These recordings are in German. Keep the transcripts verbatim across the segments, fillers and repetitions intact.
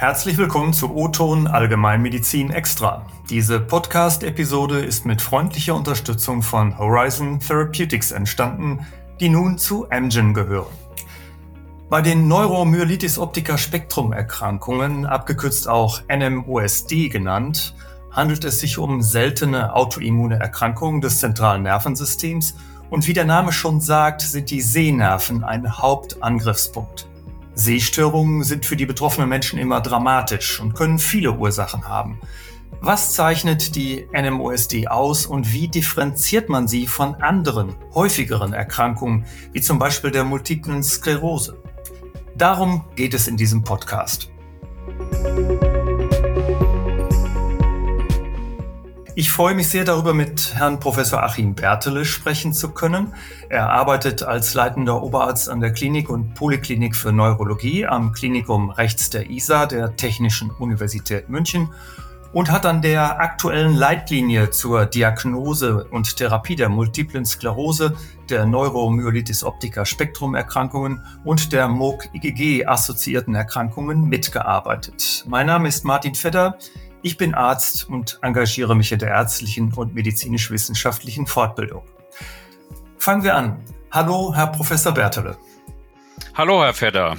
Herzlich willkommen zu O-Ton Allgemeinmedizin Extra. Diese Podcast-Episode ist mit freundlicher Unterstützung von Horizon Therapeutics entstanden, die nun zu Amgen gehören. Bei den Neuromyelitis optica Spektrum Erkrankungen, abgekürzt auch N M O S D genannt, handelt es sich um seltene autoimmune Erkrankungen des zentralen Nervensystems und wie der Name schon sagt, sind die Sehnerven ein Hauptangriffspunkt. Sehstörungen sind für die betroffenen Menschen immer dramatisch und können viele Ursachen haben. Was zeichnet die N M O S D aus und wie differenziert man sie von anderen, häufigeren Erkrankungen, wie zum Beispiel der multiplen Sklerose? Darum geht es in diesem Podcast. Ich freue mich sehr darüber, mit Herrn Professor Achim Berthele sprechen zu können. Er arbeitet als leitender Oberarzt an der Klinik und Poliklinik für Neurologie am Klinikum rechts der I S A der Technischen Universität München und hat an der aktuellen Leitlinie zur Diagnose und Therapie der multiplen Sklerose, der Neuromyelitis optica Spektrum Erkrankungen und der M O C-I G G-assoziierten Erkrankungen mitgearbeitet. Mein Name ist Martin Vetter. Ich bin Arzt und engagiere mich in der ärztlichen und medizinisch-wissenschaftlichen Fortbildung. Fangen wir an. Hallo, Herr Professor Berthele. Hallo, Herr Vetter.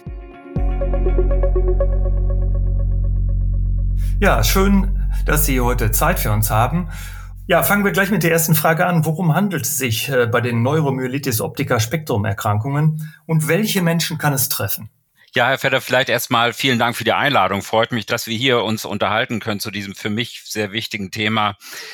Ja, schön, dass Sie heute Zeit für uns haben. Ja, fangen wir gleich mit der ersten Frage an. Worum handelt es sich bei den Neuromyelitis optica Spektrum Erkrankungen und welche Menschen kann es treffen? Ja, Herr Vetter, vielleicht erstmal vielen Dank für die Einladung. Freut mich, dass wir hier uns unterhalten können zu diesem für mich sehr wichtigen Thema.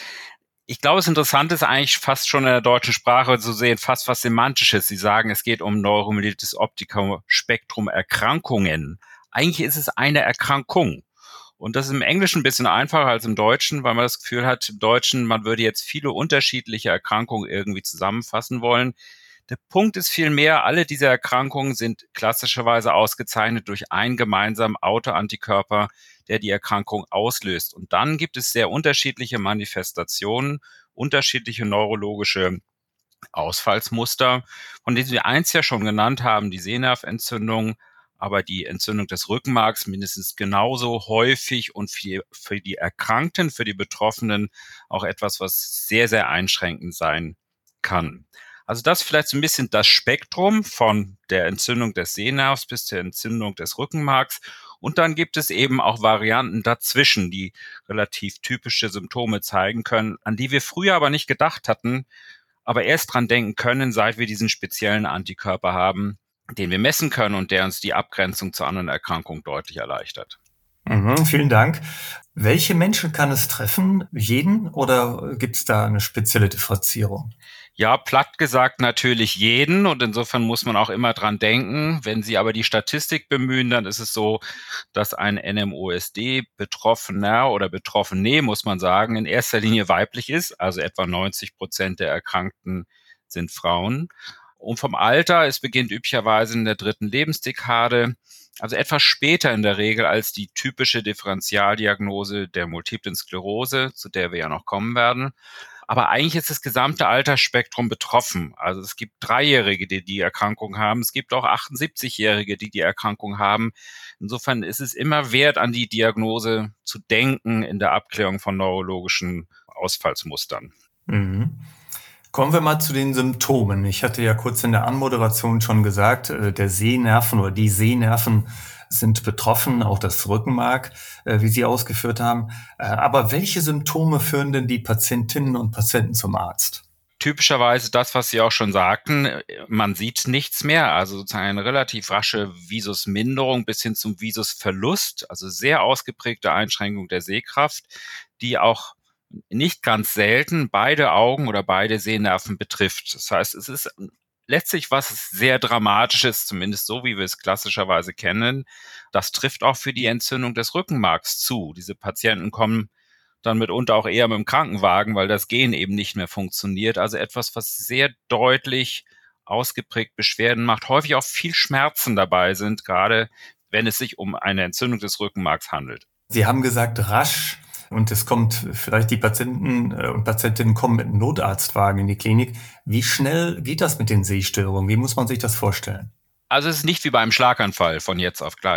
Ich glaube, das Interessante ist eigentlich fast schon in der deutschen Sprache zu sehen, fast was Semantisches. Sie sagen, es geht um Neuromyelitis optica Spektrum Erkrankungen. Eigentlich ist es eine Erkrankung. Und das ist im Englischen ein bisschen einfacher als im Deutschen, weil man das Gefühl hat, im Deutschen, man würde jetzt viele unterschiedliche Erkrankungen irgendwie zusammenfassen wollen. Der Punkt ist vielmehr, alle diese Erkrankungen sind klassischerweise ausgezeichnet durch einen gemeinsamen Autoantikörper, der die Erkrankung auslöst. Und dann gibt es sehr unterschiedliche Manifestationen, unterschiedliche neurologische Ausfallsmuster, von denen wir eins ja schon genannt haben, die Sehnerventzündung, aber die Entzündung des Rückenmarks mindestens genauso häufig und für die, für die Erkrankten, für die Betroffenen auch etwas, was sehr, sehr einschränkend sein kann. Also das ist vielleicht so ein bisschen das Spektrum von der Entzündung des Sehnervs bis zur Entzündung des Rückenmarks. Und dann gibt es eben auch Varianten dazwischen, die relativ typische Symptome zeigen können, an die wir früher aber nicht gedacht hatten, aber erst dran denken können, seit wir diesen speziellen Antikörper haben, den wir messen können und der uns die Abgrenzung zu anderen Erkrankungen deutlich erleichtert. Mhm, vielen Dank. Welche Menschen kann es treffen? Jeden oder gibt es da eine spezielle Differenzierung? Ja, platt gesagt natürlich jeden und insofern muss man auch immer dran denken. Wenn Sie aber die Statistik bemühen, dann ist es so, dass ein N M O S D-Betroffener oder Betroffene, muss man sagen, in erster Linie weiblich ist, also etwa neunzig Prozent der Erkrankten sind Frauen. Und vom Alter, es beginnt üblicherweise in der dritten Lebensdekade, also etwas später in der Regel als die typische Differentialdiagnose der multiplen Sklerose, zu der wir ja noch kommen werden. Aber eigentlich ist das gesamte Altersspektrum betroffen. Also es gibt Dreijährige, die die Erkrankung haben. Es gibt auch achtundsiebzigjährige, die die Erkrankung haben. Insofern ist es immer wert, an die Diagnose zu denken in der Abklärung von neurologischen Ausfallsmustern. Mhm. Kommen wir mal zu den Symptomen. Ich hatte ja kurz in der Anmoderation schon gesagt, der Sehnerven oder die Sehnerven sind betroffen, auch das Rückenmark, wie Sie ausgeführt haben. Aber welche Symptome führen denn die Patientinnen und Patienten zum Arzt? Typischerweise das, was Sie auch schon sagten, man sieht nichts mehr, also sozusagen eine relativ rasche Visusminderung bis hin zum Visusverlust, also sehr ausgeprägte Einschränkung der Sehkraft, die auch nicht ganz selten beide Augen oder beide Sehnerven betrifft. Das heißt, es ist letztlich was sehr Dramatisches, zumindest so, wie wir es klassischerweise kennen. Das trifft auch für die Entzündung des Rückenmarks zu. Diese Patienten kommen dann mitunter auch eher mit dem Krankenwagen, weil das Gehen eben nicht mehr funktioniert. Also etwas, was sehr deutlich ausgeprägt Beschwerden macht, häufig auch viel Schmerzen dabei sind, gerade wenn es sich um eine Entzündung des Rückenmarks handelt. Sie haben gesagt, rasch. Und es kommt, vielleicht die Patienten und Patientinnen kommen mit einem Notarztwagen in die Klinik. Wie schnell geht das mit den Sehstörungen? Wie muss man sich das vorstellen? Also es ist nicht wie bei einem Schlaganfall von jetzt auf gleich.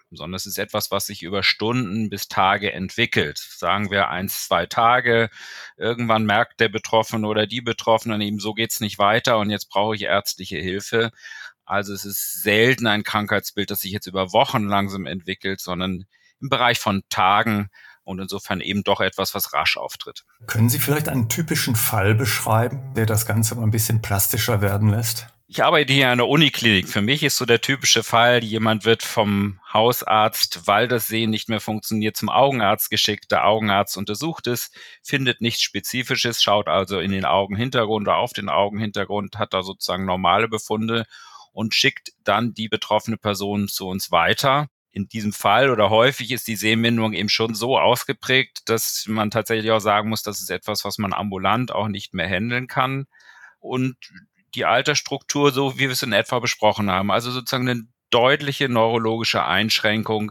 sondern es ist etwas, was sich über Stunden bis Tage entwickelt. Sagen wir eins, zwei Tage. Irgendwann merkt der Betroffene oder die Betroffene eben, so geht's nicht weiter und jetzt brauche ich ärztliche Hilfe. Also es ist selten ein Krankheitsbild, das sich jetzt über Wochen langsam entwickelt, sondern im Bereich von Tagen und insofern eben doch etwas, was rasch auftritt. Können Sie vielleicht einen typischen Fall beschreiben, der das Ganze mal ein bisschen plastischer werden lässt? Ich arbeite hier an der Uniklinik. Für mich ist so der typische Fall, jemand wird vom Hausarzt, weil das Sehen nicht mehr funktioniert, zum Augenarzt geschickt. Der Augenarzt untersucht es, findet nichts Spezifisches, schaut also in den Augenhintergrund oder auf den Augenhintergrund, hat da sozusagen normale Befunde und schickt dann die betroffene Person zu uns weiter. In diesem Fall oder häufig ist die Sehminderung eben schon so ausgeprägt, dass man tatsächlich auch sagen muss, das ist etwas, was man ambulant auch nicht mehr handeln kann. Und die Altersstruktur, so wie wir es in etwa besprochen haben, also sozusagen eine deutliche neurologische Einschränkung,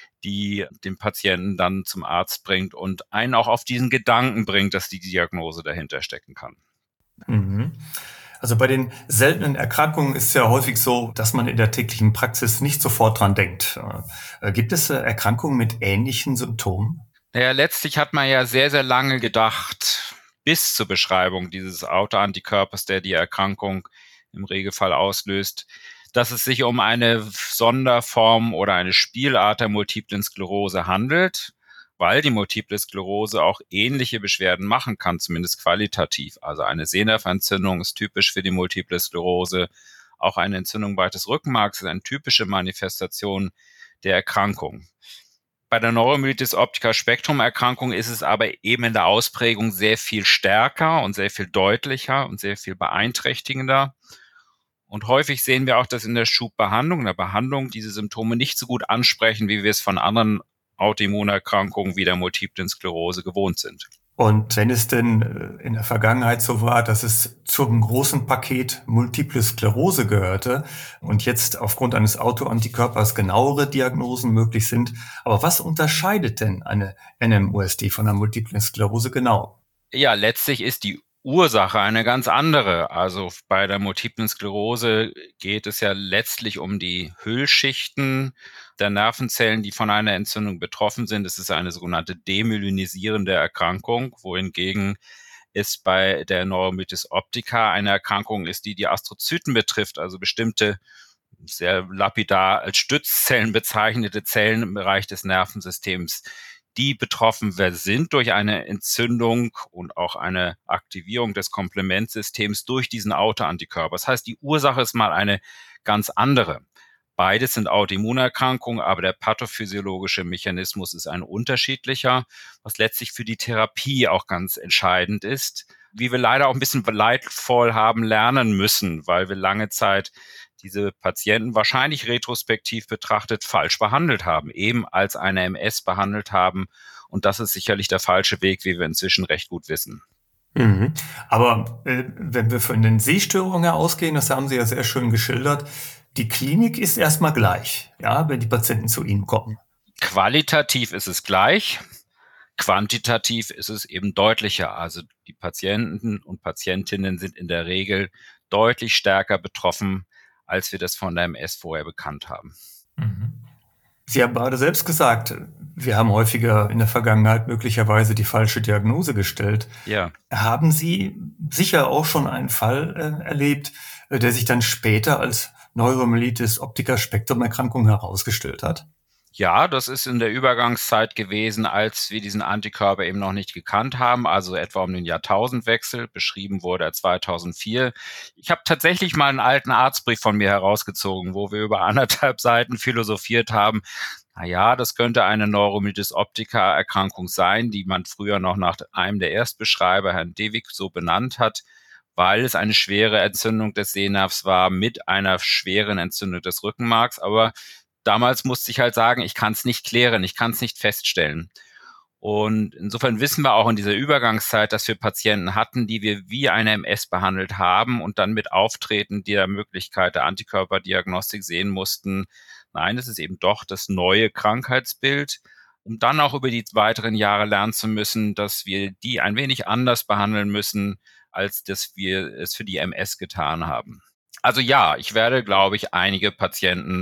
die den Patienten dann zum Arzt bringt und einen auch auf diesen Gedanken bringt, dass die Diagnose dahinter stecken kann. Mhm. Also bei den seltenen Erkrankungen ist es ja häufig so, dass man in der täglichen Praxis nicht sofort dran denkt. Äh, gibt es äh, Erkrankungen mit ähnlichen Symptomen? Naja, letztlich hat man ja sehr, sehr lange gedacht, bis zur Beschreibung dieses Autoantikörpers, der die Erkrankung im Regelfall auslöst, dass es sich um eine Sonderform oder eine Spielart der multiplen Sklerose handelt, weil die multiple Sklerose auch ähnliche Beschwerden machen kann, zumindest qualitativ. Also eine Sehnerventzündung ist typisch für die multiple Sklerose. Auch eine Entzündung des Rückenmarks ist eine typische Manifestation der Erkrankung. Bei der Neuromyelitis optica Spektrum Erkrankung ist es aber eben in der Ausprägung sehr viel stärker und sehr viel deutlicher und sehr viel beeinträchtigender. Und häufig sehen wir auch, dass in der Schubbehandlung, in der Behandlung diese Symptome nicht so gut ansprechen, wie wir es von anderen Autoimmunerkrankungen wie der multiplen Sklerose gewohnt sind. Und wenn es denn in der Vergangenheit so war, dass es zum großen Paket Multiple Sklerose gehörte und jetzt aufgrund eines Autoantikörpers genauere Diagnosen möglich sind, aber was unterscheidet denn eine N M O S D von einer Multiplen Sklerose genau? Ja, letztlich ist die Ursache eine ganz andere. Also bei der multiplen Sklerose geht es ja letztlich um die Hüllschichten der Nervenzellen, die von einer Entzündung betroffen sind. Es ist eine sogenannte demyelinisierende Erkrankung, wohingegen es bei der Neuromyelitis optica eine Erkrankung ist, die die Astrozyten betrifft, also bestimmte sehr lapidar als Stützzellen bezeichnete Zellen im Bereich des Nervensystems, die betroffen sind durch eine Entzündung und auch eine Aktivierung des Komplementsystems durch diesen Autoantikörper. Das heißt, die Ursache ist mal eine ganz andere. Beides sind Autoimmunerkrankungen, aber der pathophysiologische Mechanismus ist ein unterschiedlicher, was letztlich für die Therapie auch ganz entscheidend ist, wie wir leider auch ein bisschen leidvoll haben lernen müssen, weil wir lange Zeit diese Patienten wahrscheinlich retrospektiv betrachtet falsch behandelt haben, eben als eine M S behandelt haben. Und das ist sicherlich der falsche Weg, wie wir inzwischen recht gut wissen. Mhm. Aber äh, wenn wir von den Sehstörungen her ausgehen, das haben Sie ja sehr schön geschildert, die Klinik ist erstmal gleich, ja, wenn die Patienten zu Ihnen kommen. Qualitativ ist es gleich. Quantitativ ist es eben deutlicher. Also die Patienten und Patientinnen sind in der Regel deutlich stärker betroffen, als wir das von der M S vorher bekannt haben. Mhm. Sie haben gerade selbst gesagt, wir haben häufiger in der Vergangenheit möglicherweise die falsche Diagnose gestellt. Ja. Haben Sie sicher auch schon einen Fall äh, erlebt, äh, der sich dann später als Neuromyelitis optica Spektrum Erkrankung herausgestellt hat? Ja, das ist in der Übergangszeit gewesen, als wir diesen Antikörper eben noch nicht gekannt haben, also etwa um den Jahrtausendwechsel. Beschrieben wurde er zweitausendvier. Ich habe tatsächlich mal einen alten Arztbrief von mir herausgezogen, wo wir über anderthalb Seiten philosophiert haben. Na ja, das könnte eine Neuromyelitis optica Erkrankung sein, die man früher noch nach einem der Erstbeschreiber, Herrn Devig, so benannt hat, weil es eine schwere Entzündung des Sehnervs war mit einer schweren Entzündung des Rückenmarks. Aber damals musste ich halt sagen, ich kann es nicht klären, ich kann es nicht feststellen. Und insofern wissen wir auch in dieser Übergangszeit, dass wir Patienten hatten, die wir wie eine M S behandelt haben und dann mit Auftreten der Möglichkeit der Antikörperdiagnostik sehen mussten, nein, es ist eben doch das neue Krankheitsbild, um dann auch über die weiteren Jahre lernen zu müssen, dass wir die ein wenig anders behandeln müssen, als dass wir es für die M S getan haben. Also ja, ich werde, glaube ich, einige Patienten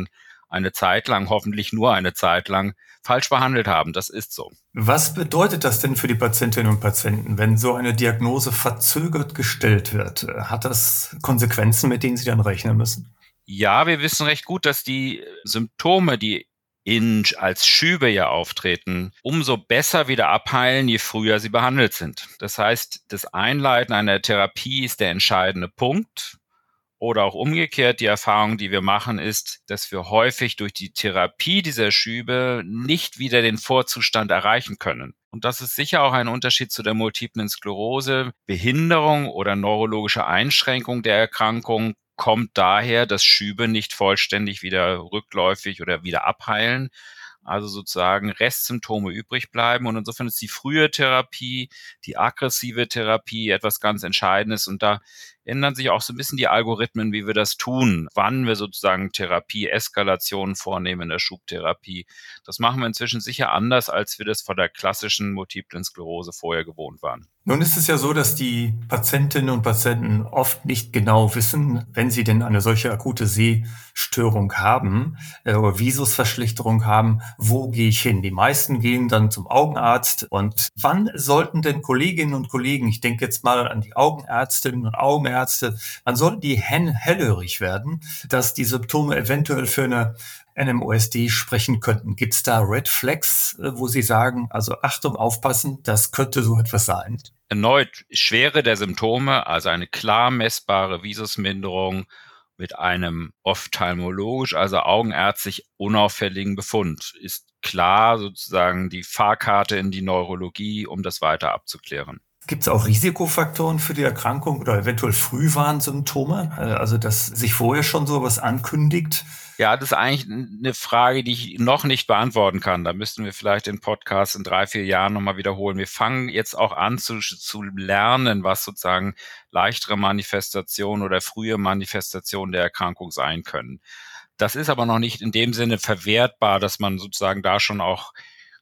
eine Zeit lang, hoffentlich nur eine Zeit lang, falsch behandelt haben. Das ist so. Was bedeutet das denn für die Patientinnen und Patienten, wenn so eine Diagnose verzögert gestellt wird? Hat das Konsequenzen, mit denen Sie dann rechnen müssen? Ja, wir wissen recht gut, dass die Symptome, die in, als Schübe ja auftreten, umso besser wieder abheilen, je früher sie behandelt sind. Das heißt, das Einleiten einer Therapie ist der entscheidende Punkt. Oder auch umgekehrt, die Erfahrung, die wir machen, ist, dass wir häufig durch die Therapie dieser Schübe nicht wieder den Vorzustand erreichen können. Und das ist sicher auch ein Unterschied zu der multiplen Sklerose. Behinderung oder neurologische Einschränkung der Erkrankung kommt daher, dass Schübe nicht vollständig wieder rückläufig oder wieder abheilen, also sozusagen Restsymptome übrig bleiben. Und insofern ist die frühe Therapie, die aggressive Therapie etwas ganz Entscheidendes. Und da ändern sich auch so ein bisschen die Algorithmen, wie wir das tun, wann wir sozusagen Therapie-Eskalationen vornehmen in der Schubtherapie. Das machen wir inzwischen sicher anders, als wir das von der klassischen multiplen Sklerose vorher gewohnt waren. Nun ist es ja so, dass die Patientinnen und Patienten oft nicht genau wissen, wenn sie denn eine solche akute Sehstörung haben äh, oder Visusverschlechterung haben, wo gehe ich hin? Die meisten gehen dann zum Augenarzt. Und wann sollten denn Kolleginnen und Kollegen, ich denke jetzt mal an die Augenärztinnen und Augenärzte, wann sollten die hellhörig werden, dass die Symptome eventuell für eine N M O S D sprechen könnten? Gibt es da Red Flags, wo Sie sagen, also Achtung, aufpassen, das könnte so etwas sein? Erneut Schwere der Symptome, also eine klar messbare Visusminderung mit einem ophthalmologisch, also augenärztlich unauffälligen Befund, ist klar sozusagen die Fahrkarte in die Neurologie, um das weiter abzuklären. Gibt es auch Risikofaktoren für die Erkrankung oder eventuell Frühwarnsymptome, also dass sich vorher schon sowas ankündigt? Ja, das ist eigentlich eine Frage, die ich noch nicht beantworten kann. Da müssten wir vielleicht den Podcast in drei, vier Jahren nochmal wiederholen. Wir fangen jetzt auch an zu, zu lernen, was sozusagen leichtere Manifestationen oder frühe Manifestationen der Erkrankung sein können. Das ist aber noch nicht in dem Sinne verwertbar, dass man sozusagen da schon auch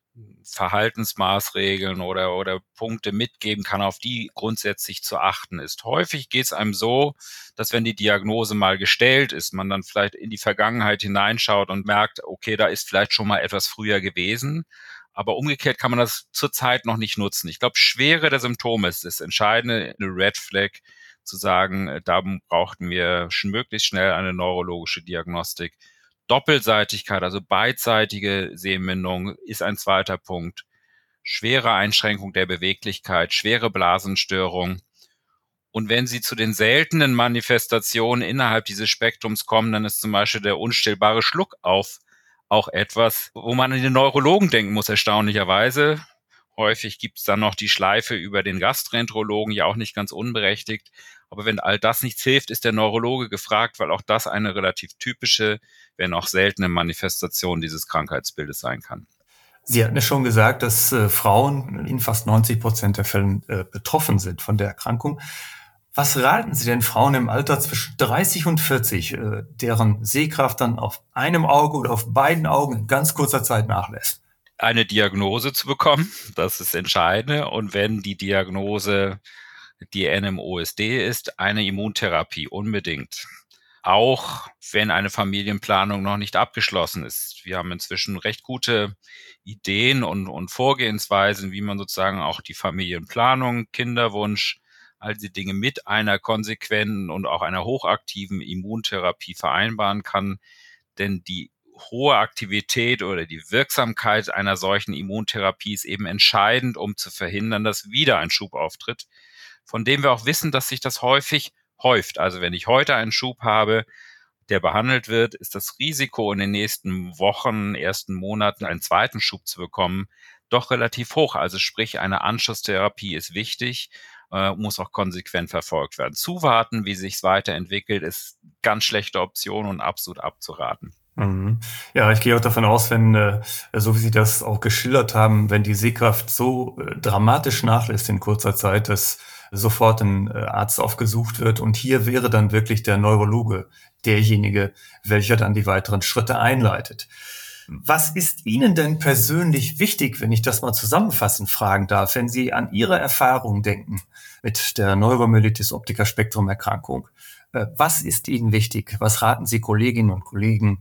Verhaltensmaßregeln oder, oder Punkte mitgeben kann, auf die grundsätzlich zu achten ist. Häufig geht es einem so, dass wenn die Diagnose mal gestellt ist, man dann vielleicht in die Vergangenheit hineinschaut und merkt, okay, da ist vielleicht schon mal etwas früher gewesen. Aber umgekehrt kann man das zurzeit noch nicht nutzen. Ich glaube, Schwere der Symptome ist das Entscheidende, eine Red Flag zu sagen, da brauchten wir möglichst schnell eine neurologische Diagnostik. Doppelseitigkeit, also beidseitige Sehminderung ist ein zweiter Punkt. Schwere Einschränkung der Beweglichkeit, schwere Blasenstörung. Und wenn Sie zu den seltenen Manifestationen innerhalb dieses Spektrums kommen, dann ist zum Beispiel der unstillbare Schluckauf auch etwas, wo man an den Neurologen denken muss, erstaunlicherweise. Häufig gibt es dann noch die Schleife über den Gastroenterologen, ja auch nicht ganz unberechtigt. Aber wenn all das nichts hilft, ist der Neurologe gefragt, weil auch das eine relativ typische, wenn auch seltene Manifestation dieses Krankheitsbildes sein kann. Sie hatten ja schon gesagt, dass äh, Frauen in fast neunzig Prozent der Fällen äh, betroffen sind von der Erkrankung. Was raten Sie denn Frauen im Alter zwischen dreißig und vierzig, äh, deren Sehkraft dann auf einem Auge oder auf beiden Augen in ganz kurzer Zeit nachlässt? Eine Diagnose zu bekommen, das ist entscheidend. Und wenn die Diagnose die N M O S D ist, eine Immuntherapie unbedingt. Auch wenn eine Familienplanung noch nicht abgeschlossen ist. Wir haben inzwischen recht gute Ideen und, und Vorgehensweisen, wie man sozusagen auch die Familienplanung, Kinderwunsch, all die Dinge mit einer konsequenten und auch einer hochaktiven Immuntherapie vereinbaren kann. Denn die hohe Aktivität oder die Wirksamkeit einer solchen Immuntherapie ist eben entscheidend, um zu verhindern, dass wieder ein Schub auftritt, von dem wir auch wissen, dass sich das häufig häuft. Also wenn ich heute einen Schub habe, der behandelt wird, ist das Risiko in den nächsten Wochen, ersten Monaten einen zweiten Schub zu bekommen, doch relativ hoch. Also sprich, eine Anschlusstherapie ist wichtig, äh, muss auch konsequent verfolgt werden. Zuwarten, wie sich es weiterentwickelt, ist ganz schlechte Option und absolut abzuraten. Mhm. Ja, ich gehe auch davon aus, wenn, äh, so wie Sie das auch geschildert haben, wenn die Sehkraft so äh, dramatisch nachlässt in kurzer Zeit, dass sofort ein äh, Arzt aufgesucht wird. Und hier wäre dann wirklich der Neurologe derjenige, welcher dann die weiteren Schritte einleitet. Was ist Ihnen denn persönlich wichtig, wenn ich das mal zusammenfassend fragen darf, wenn Sie an Ihre Erfahrung denken mit der Neuromyelitis optica Spektrum Erkrankung? Äh, was ist Ihnen wichtig? Was raten Sie Kolleginnen und Kollegen?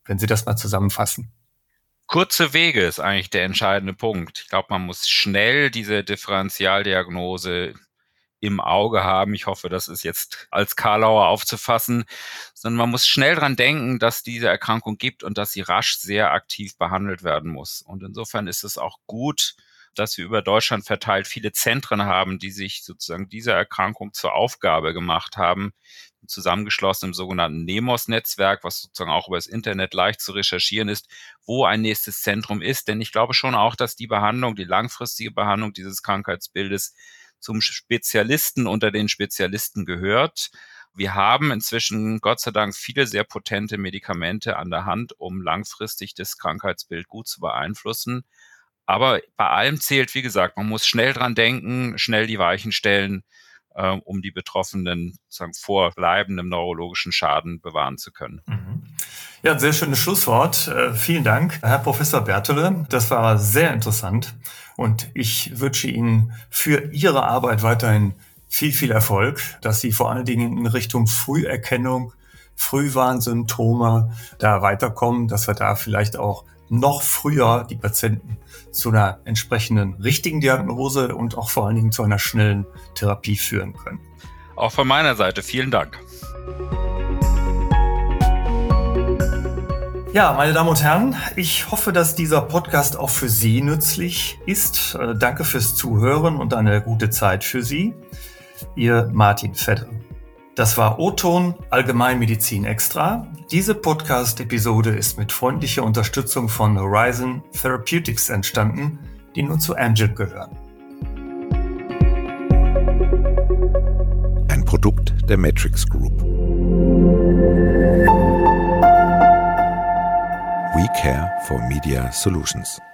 wenn Sie das mal zusammenfassen? Kurze Wege ist eigentlich der entscheidende Punkt. Ich glaube, man muss schnell diese Differentialdiagnose im Auge haben. Ich hoffe, das ist jetzt als Karlauer aufzufassen, sondern man muss schnell dran denken, dass diese Erkrankung gibt und dass sie rasch sehr aktiv behandelt werden muss. Und insofern ist es auch gut, dass wir über Deutschland verteilt viele Zentren haben, die sich sozusagen dieser Erkrankung zur Aufgabe gemacht haben, zusammengeschlossen im sogenannten NEMOS-Netzwerk, was sozusagen auch über das Internet leicht zu recherchieren ist, wo ein nächstes Zentrum ist. Denn ich glaube schon auch, dass die Behandlung, die langfristige Behandlung dieses Krankheitsbildes zum Spezialisten unter den Spezialisten gehört. Wir haben inzwischen Gott sei Dank viele sehr potente Medikamente an der Hand, um langfristig das Krankheitsbild gut zu beeinflussen. Aber bei allem zählt, wie gesagt, man muss schnell dran denken, schnell die Weichen stellen, äh, um die Betroffenen sozusagen vor bleibendem neurologischen Schaden bewahren zu können. Mhm. Ja, ein sehr schönes Schlusswort. Äh, vielen Dank, Herr Professor Berthele. Das war sehr interessant und ich wünsche Ihnen für Ihre Arbeit weiterhin viel, viel Erfolg, dass Sie vor allen Dingen in Richtung Früherkennung, Frühwarnsymptome da weiterkommen, dass wir da vielleicht auch noch früher die Patienten zu einer entsprechenden richtigen Diagnose und auch vor allen Dingen zu einer schnellen Therapie führen können. Auch von meiner Seite vielen Dank. Ja, meine Damen und Herren, ich hoffe, dass dieser Podcast auch für Sie nützlich ist. Äh, danke fürs Zuhören und eine gute Zeit für Sie. Ihr Martin Fedde. Das war O-Ton Allgemeinmedizin Extra. Diese Podcast-Episode ist mit freundlicher Unterstützung von Horizon Therapeutics entstanden, die nun zu Amgen gehören. Ein Produkt der Matrix Group. We care for Media Solutions.